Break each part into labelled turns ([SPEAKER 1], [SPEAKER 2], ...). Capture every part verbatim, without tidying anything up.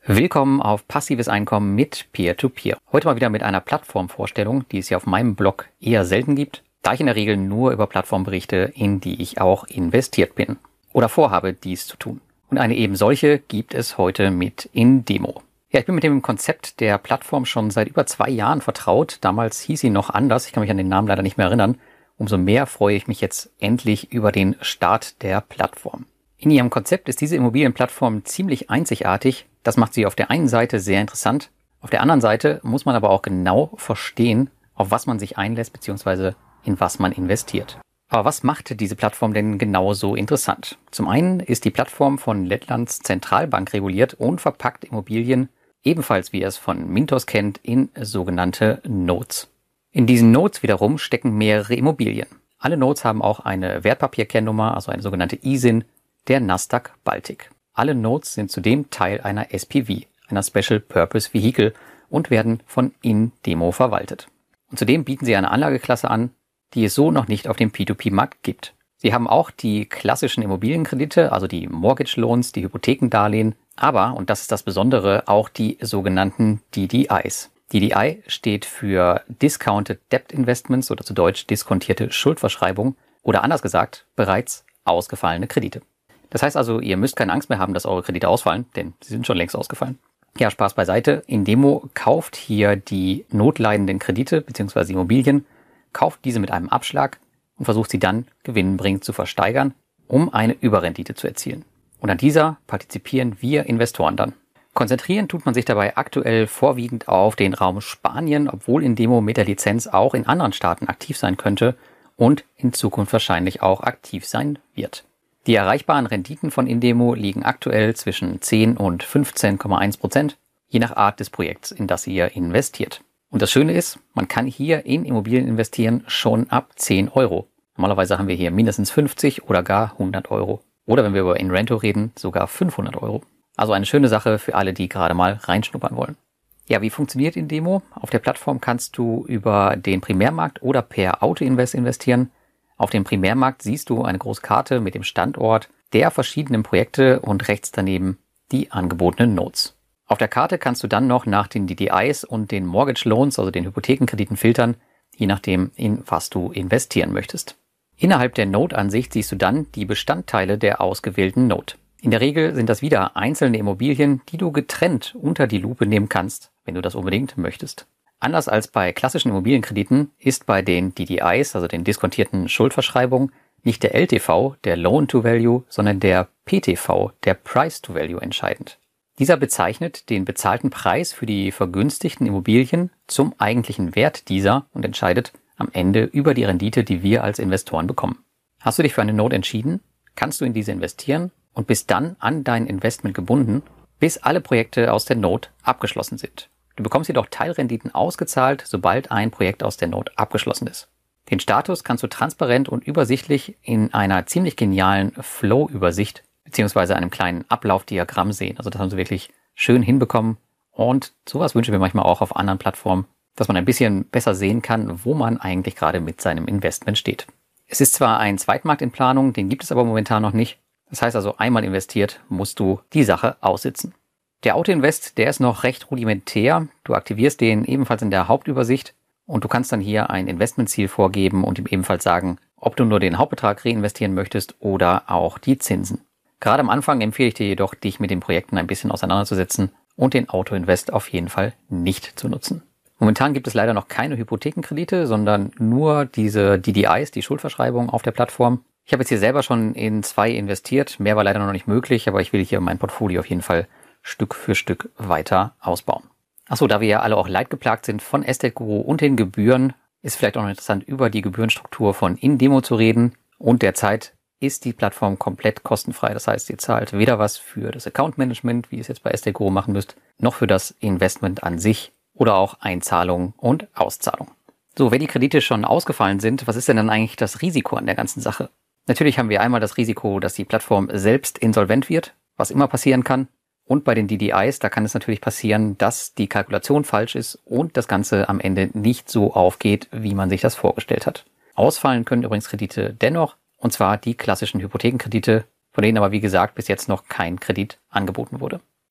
[SPEAKER 1] Willkommen auf Passives Einkommen mit Peer-to-Peer. Heute mal wieder mit einer Plattformvorstellung, die es ja auf meinem Blog eher selten gibt, da ich in der Regel nur über Plattformen berichte, in die ich auch investiert bin oder vorhabe, dies zu tun. Und eine eben solche gibt es heute mit Indemo. Ja, ich bin mit dem Konzept der Plattform schon seit über zwei Jahren vertraut. Damals hieß sie noch anders, ich kann mich an den Namen leider nicht mehr erinnern. Umso mehr freue ich mich jetzt endlich über den Start der Plattform. In ihrem Konzept ist diese Immobilienplattform ziemlich einzigartig. Das macht sie auf der einen Seite sehr interessant. Auf der anderen Seite muss man aber auch genau verstehen, auf was man sich einlässt bzw. in was man investiert. Aber was macht diese Plattform denn genau so interessant? Zum einen ist die Plattform von Lettlands Zentralbank reguliert und verpackt Immobilien, ebenfalls wie ihr es von Mintos kennt, in sogenannte Notes. In diesen Notes wiederum stecken mehrere Immobilien. Alle Notes haben auch eine Wertpapierkennnummer, also eine sogenannte I S I N, der Nasdaq Baltic. Alle Notes sind zudem Teil einer S P V, einer Special Purpose Vehicle, und werden von Indemo verwaltet. Und zudem bieten sie eine Anlageklasse an, die es so noch nicht auf dem P zwei P-Markt gibt. Sie haben auch die klassischen Immobilienkredite, also die Mortgage Loans, die Hypothekendarlehen, aber, und das ist das Besondere, auch die sogenannten D D Is. D D I steht für Discounted Debt Investments oder zu Deutsch diskontierte Schuldverschreibung oder anders gesagt bereits ausgefallene Kredite. Das heißt also, ihr müsst keine Angst mehr haben, dass eure Kredite ausfallen, denn sie sind schon längst ausgefallen. Ja, Spaß beiseite. Indemo kauft hier die notleidenden Kredite bzw. Immobilien, kauft diese mit einem Abschlag und versucht sie dann gewinnbringend zu versteigern, um eine Überrendite zu erzielen. Und an dieser partizipieren wir Investoren dann. Konzentrieren tut man sich dabei aktuell vorwiegend auf den Raum Spanien, obwohl Indemo mit der Lizenz auch in anderen Staaten aktiv sein könnte und in Zukunft wahrscheinlich auch aktiv sein wird. Die erreichbaren Renditen von Indemo liegen aktuell zwischen zehn und fünfzehn Komma eins Prozent, je nach Art des Projekts, in das ihr investiert. Und das Schöne ist, man kann hier in Immobilien investieren schon ab zehn Euro. Normalerweise haben wir hier mindestens fünfzig oder gar hundert Euro. Oder wenn wir über InRento reden, sogar fünfhundert Euro. Also eine schöne Sache für alle, die gerade mal reinschnuppern wollen. Ja, wie funktioniert Indemo? Auf der Plattform kannst du über den Primärmarkt oder per Autoinvest investieren. Auf dem Primärmarkt siehst du eine große Karte mit dem Standort der verschiedenen Projekte und rechts daneben die angebotenen Notes. Auf der Karte kannst du dann noch nach den D D Is und den Mortgage Loans, also den Hypothekenkrediten, filtern, je nachdem, in was du investieren möchtest. Innerhalb der Note-Ansicht siehst du dann die Bestandteile der ausgewählten Note. In der Regel sind das wieder einzelne Immobilien, die du getrennt unter die Lupe nehmen kannst, wenn du das unbedingt möchtest. Anders als bei klassischen Immobilienkrediten ist bei den D D Is, also den diskontierten Schuldverschreibungen, nicht der L T V, der Loan-to-Value, sondern der P T V, der Price-to-Value, entscheidend. Dieser bezeichnet den bezahlten Preis für die vergünstigten Immobilien zum eigentlichen Wert dieser und entscheidet am Ende über die Rendite, die wir als Investoren bekommen. Hast du dich für eine Note entschieden, kannst du in diese investieren und bist dann an dein Investment gebunden, bis alle Projekte aus der Note abgeschlossen sind. Du bekommst jedoch Teilrenditen ausgezahlt, sobald ein Projekt aus der Note abgeschlossen ist. Den Status kannst du transparent und übersichtlich in einer ziemlich genialen Flow-Übersicht beziehungsweise einem kleinen Ablaufdiagramm sehen. Also das haben sie wirklich schön hinbekommen und sowas wünschen wir manchmal auch auf anderen Plattformen, dass man ein bisschen besser sehen kann, wo man eigentlich gerade mit seinem Investment steht. Es ist zwar ein Zweitmarkt in Planung, den gibt es aber momentan noch nicht. Das heißt also, einmal investiert, musst du die Sache aussitzen. Der Autoinvest, der ist noch recht rudimentär. Du aktivierst den ebenfalls in der Hauptübersicht und du kannst dann hier ein Investmentziel vorgeben und ihm ebenfalls sagen, ob du nur den Hauptbetrag reinvestieren möchtest oder auch die Zinsen. Gerade am Anfang empfehle ich dir jedoch, dich mit den Projekten ein bisschen auseinanderzusetzen und den Autoinvest auf jeden Fall nicht zu nutzen. Momentan gibt es leider noch keine Hypothekenkredite, sondern nur diese D D Is, die Schuldverschreibungen auf der Plattform. Ich habe jetzt hier selber schon in zwei investiert, mehr war leider noch nicht möglich, aber ich will hier mein Portfolio auf jeden Fall Stück für Stück weiter ausbauen. Achso, da wir ja alle auch leidgeplagt sind von Estate Guru und den Gebühren, ist vielleicht auch noch interessant, über die Gebührenstruktur von Indemo zu reden. Und derzeit ist die Plattform komplett kostenfrei. Das heißt, ihr zahlt weder was für das Account Management, wie ihr es jetzt bei Estate Guru machen müsst, noch für das Investment an sich oder auch Einzahlung und Auszahlung. So, wenn die Kredite schon ausgefallen sind, was ist denn dann eigentlich das Risiko an der ganzen Sache? Natürlich haben wir einmal das Risiko, dass die Plattform selbst insolvent wird, was immer passieren kann. Und bei den D D Is, da kann es natürlich passieren, dass die Kalkulation falsch ist und das Ganze am Ende nicht so aufgeht, wie man sich das vorgestellt hat. Ausfallen können übrigens Kredite dennoch, und zwar die klassischen Hypothekenkredite, von denen aber wie gesagt bis jetzt noch kein Kredit angeboten wurde.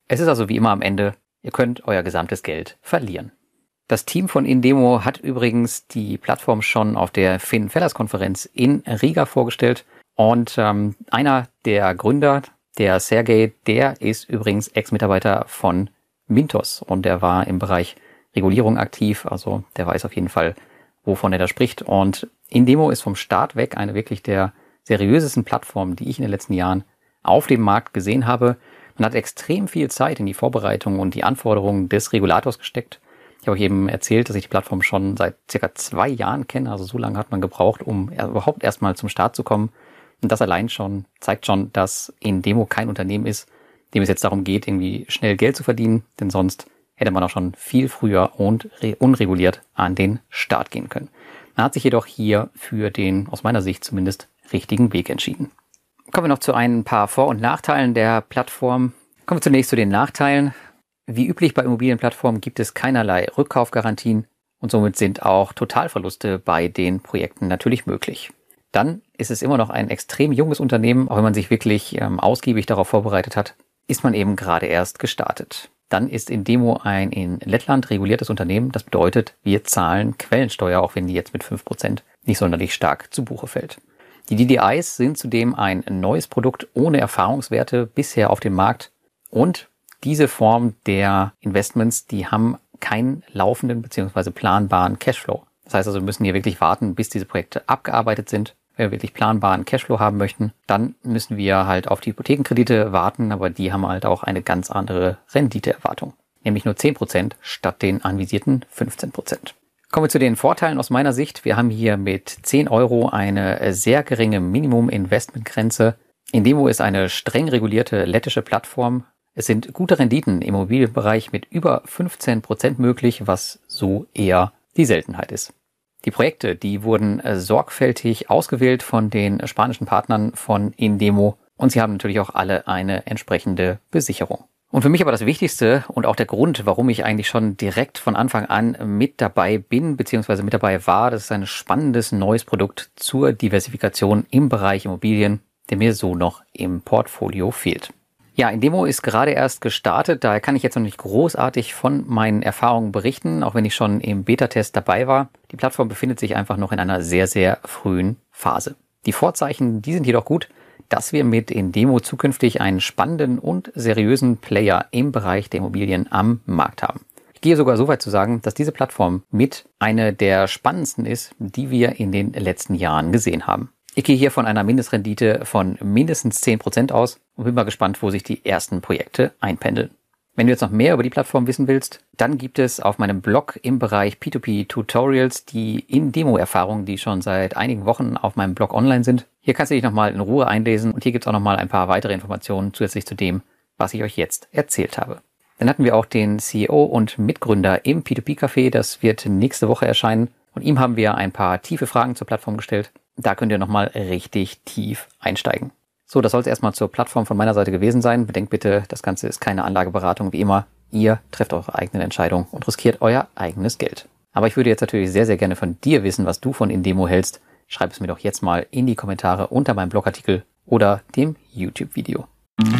[SPEAKER 1] Es ist also wie immer am Ende, ihr könnt euer gesamtes Geld verlieren. Das Team von Indemo hat übrigens die Plattform schon auf der Finn Fellers Konferenz in Riga vorgestellt. Und ähm, einer der Gründer, der Sergej, der ist übrigens Ex-Mitarbeiter von Mintos und der war im Bereich Regulierung aktiv. Also der weiß auf jeden Fall, wovon er da spricht. Und Indemo ist vom Start weg eine wirklich der seriösesten Plattformen, die ich in den letzten Jahren auf dem Markt gesehen habe. Man hat extrem viel Zeit in die Vorbereitung und die Anforderungen des Regulators gesteckt. Ich habe euch eben erzählt, dass ich die Plattform schon seit circa zwei Jahren kenne. Also so lange hat man gebraucht, um überhaupt erstmal zum Start zu kommen. Und das allein schon zeigt schon, dass Indemo kein Unternehmen ist, dem es jetzt darum geht, irgendwie schnell Geld zu verdienen. Denn sonst hätte man auch schon viel früher und unreguliert an den Start gehen können. Man hat sich jedoch hier für den, aus meiner Sicht zumindest, richtigen Weg entschieden. Kommen wir noch zu ein paar Vor- und Nachteilen der Plattform. Kommen wir zunächst zu den Nachteilen. Wie üblich bei Immobilienplattformen gibt es keinerlei Rückkaufgarantien und somit sind auch Totalverluste bei den Projekten natürlich möglich. Dann ist es immer noch ein extrem junges Unternehmen, auch wenn man sich wirklich ähm, ausgiebig darauf vorbereitet hat, ist man eben gerade erst gestartet. Dann ist Indemo ein in Lettland reguliertes Unternehmen. Das bedeutet, wir zahlen Quellensteuer, auch wenn die jetzt mit fünf Prozent nicht sonderlich stark zu Buche fällt. Die D D Is sind zudem ein neues Produkt ohne Erfahrungswerte bisher auf dem Markt und diese Form der Investments, die haben keinen laufenden bzw. planbaren Cashflow. Das heißt also, wir müssen hier wirklich warten, bis diese Projekte abgearbeitet sind. Wenn wir wirklich planbaren Cashflow haben möchten, dann müssen wir halt auf die Hypothekenkredite warten, aber die haben halt auch eine ganz andere Renditeerwartung. Nämlich nur zehn Prozent statt den anvisierten fünfzehn Prozent. Kommen wir zu den Vorteilen aus meiner Sicht. Wir haben hier mit zehn Euro eine sehr geringe Minimum-Investmentgrenze. Indemo ist eine streng regulierte lettische Plattform. Es sind gute Renditen im Immobilienbereich mit über fünfzehn Prozent möglich, was so eher die Seltenheit ist. Die Projekte, die wurden sorgfältig ausgewählt von den spanischen Partnern von Indemo und sie haben natürlich auch alle eine entsprechende Besicherung. Und für mich aber das Wichtigste und auch der Grund, warum ich eigentlich schon direkt von Anfang an mit dabei bin bzw. mit dabei war, das ist ein spannendes neues Produkt zur Diversifikation im Bereich Immobilien, der mir so noch im Portfolio fehlt. Ja, Indemo ist gerade erst gestartet, daher kann ich jetzt noch nicht großartig von meinen Erfahrungen berichten, auch wenn ich schon im Beta-Test dabei war. Die Plattform befindet sich einfach noch in einer sehr, sehr frühen Phase. Die Vorzeichen, die sind jedoch gut, dass wir mit Indemo zukünftig einen spannenden und seriösen Player im Bereich der Immobilien am Markt haben. Ich gehe sogar so weit zu sagen, dass diese Plattform mit eine der spannendsten ist, die wir in den letzten Jahren gesehen haben. Ich gehe hier von einer Mindestrendite von mindestens zehn Prozent aus und bin mal gespannt, wo sich die ersten Projekte einpendeln. Wenn du jetzt noch mehr über die Plattform wissen willst, dann gibt es auf meinem Blog im Bereich P zwei P Tutorials die Indemo-Erfahrungen, die schon seit einigen Wochen auf meinem Blog online sind. Hier kannst du dich nochmal in Ruhe einlesen und hier gibt es auch nochmal ein paar weitere Informationen zusätzlich zu dem, was ich euch jetzt erzählt habe. Dann hatten wir auch den C E O und Mitgründer im P zwei P Café, das wird nächste Woche erscheinen und ihm haben wir ein paar tiefe Fragen zur Plattform gestellt. Da könnt ihr nochmal richtig tief einsteigen. So, das soll es erstmal zur Plattform von meiner Seite gewesen sein. Bedenkt bitte, das Ganze ist keine Anlageberatung. Wie immer, ihr trefft eure eigenen Entscheidungen und riskiert euer eigenes Geld. Aber ich würde jetzt natürlich sehr, sehr gerne von dir wissen, was du von Indemo hältst. Schreib es mir doch jetzt mal in die Kommentare unter meinem Blogartikel oder dem YouTube-Video.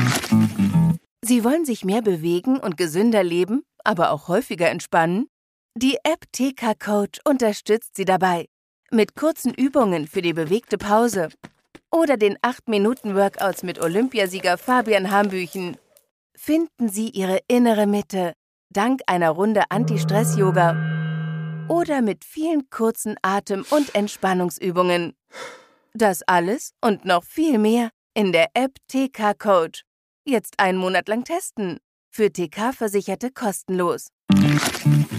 [SPEAKER 2] Sie wollen sich mehr bewegen und gesünder leben, aber auch häufiger entspannen? Die App T K Coach unterstützt Sie dabei. Mit kurzen Übungen für die bewegte Pause oder den acht Minuten Workouts mit Olympiasieger Fabian Hambüchen finden Sie Ihre innere Mitte dank einer Runde Anti-Stress-Yoga oder mit vielen kurzen Atem- und Entspannungsübungen. Das alles und noch viel mehr in der App T K Coach. Jetzt einen Monat lang testen. Für T K-Versicherte kostenlos.